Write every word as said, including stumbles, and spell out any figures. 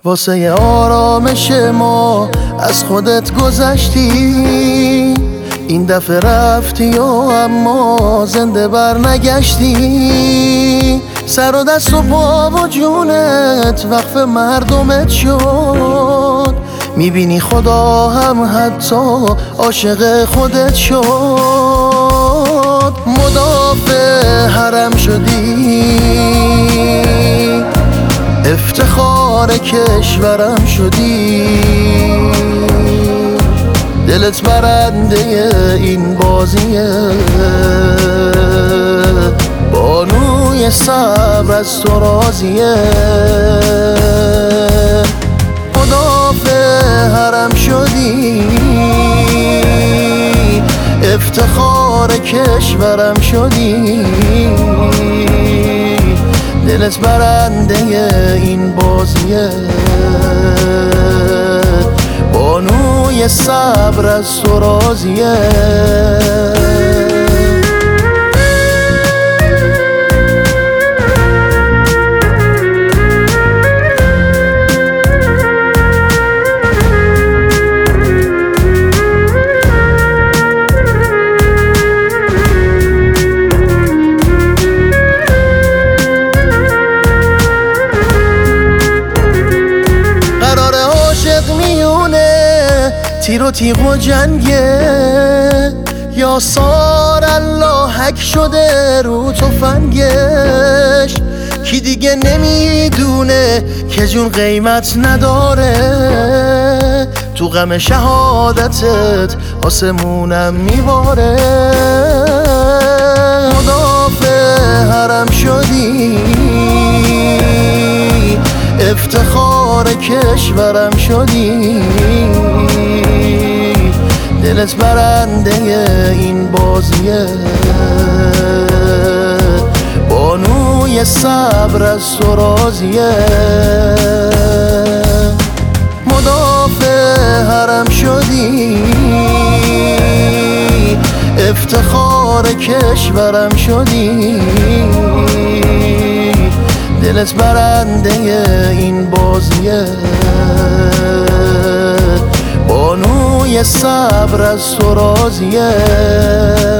واسه آرامش ما از خودت گذشتی، این دفعه رفتی و اما زنده بر نگشتی. سر و دست و پا و جونت وقف مردمت شد، میبینی خدا هم حتی عاشق خودت شد. مدافع حرم شدی، افتخار کشورم شدی، دلت برنده این بازیه، بانوی صبر از تو راضیه. مدافع حرم شدی، افتخار کشورم شدی، دلت برنده این بازیه، بانوی صبر از تو راضیه. تیر و تیغ و جنگه، یا سار الله حک شده رو تفنگش. کی دیگه نمیدونه که جون قیمت نداره، تو غم شهادتت آسمونم میباره. مدافع حرم شدی، افتخار کشورم شدی، دلت برنده این بازیه، بانوی صبر از تو راضیه. مدافع حرم شدی، افتخار کشورم شدی، دلت برنده این بازیه، بانوی صبر از تو راضیه.